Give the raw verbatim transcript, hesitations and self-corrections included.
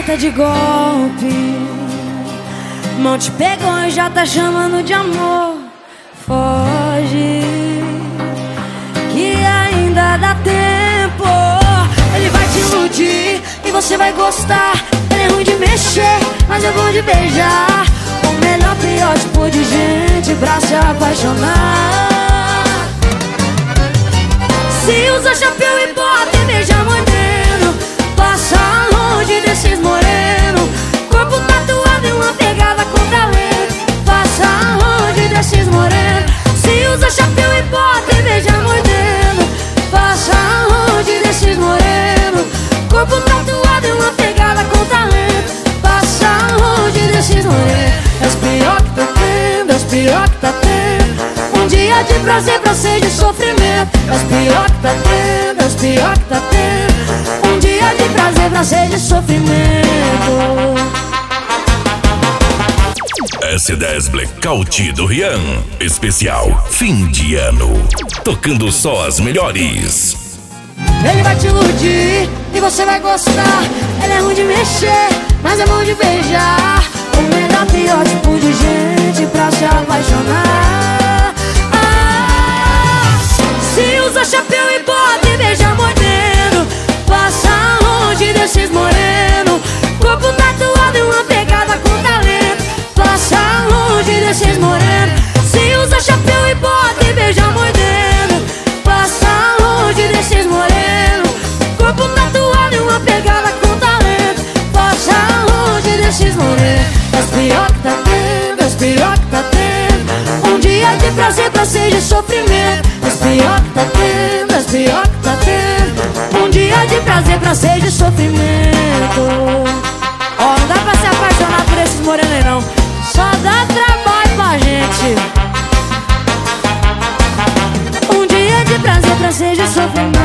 alerta de golpe. Mão te pegou e já tá chamando de amor. Foge, que ainda dá tempo. Ele vai te iludir e você vai gostar. Ele é ruim de mexer, mas é bom de beijar. O melhor, pior tipo de gente pra se apaixonar. Se usa chapéu e bota e beija moreno, passa longe desses moreno. Corpo tatuado e uma pegada com talento. Passa longe desses moreno. Se usa chapéu e bota e beija moreno, passa longe desses moreno. Corpo tatuado e uma pegada com talento. Passa longe desses moreno. És pior que tá tendo, és pior que tá tendo. Um dia de prazer pra ser de sofrimento. És pior que tá tendo, és pior que tá tendo. Um dia de prazer pra ser de sofrimento. S dez Blackout do Rian, especial fim de ano, tocando só as melhores. Ele vai te iludir e você vai gostar. Ele é ruim de mexer, mas é bom de beijar. O melhor, pior tipo de gente pra se apaixonar. Ah, se usa chapéu e bota e beija moreno, passa longe desses moreno. Corpo tatuado e uma pegada com talento. Passa longe desses moreno. Se usa chapéu e bota e beija moreno, passa longe desses moreno. Corpo tatuado e uma pegada com talento. Passa longe desses moreno. És pior que tá tendo, és pior que tá tendo. Um dia de prazer pra ser de sofrimento. És pior que tá tendo, és pior que tá tendo. Um dia de prazer pra ser de sofrimento. Ó, oh, não dá pra se apaixonar por esses morenos aí não. Só dá trabalho pra gente. Um dia de prazer pra ser de sofrimento.